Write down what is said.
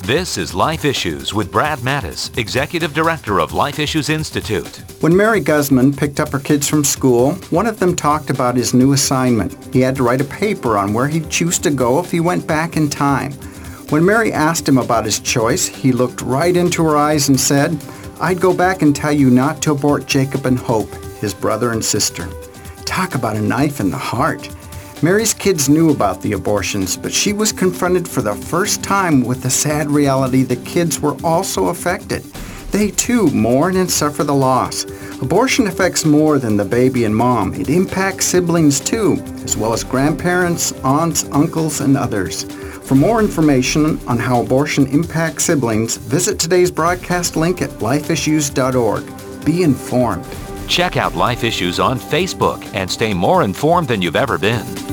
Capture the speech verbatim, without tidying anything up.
This is Life Issues with Brad Mattis, Executive Director of Life Issues Institute. When Mary Guzman picked up her kids from school, one of them talked about his new assignment. He had to write a paper on where he'd choose to go if he went back in time. When Mary asked him about his choice, he looked right into her eyes and said, "I'd go back and tell you not to abort Jacob and Hope, his brother and sister." Talk about a knife in the heart. Mary's kids knew about the abortions, but she was confronted for the first time with the sad reality that kids were also affected. They too mourn and suffer the loss. Abortion affects more than the baby and mom. It impacts siblings too, as well as grandparents, aunts, uncles, and others. For more information on how abortion impacts siblings, visit today's broadcast link at life issues dot org. Be informed. Check out Life Issues on Facebook and stay more informed than you've ever been.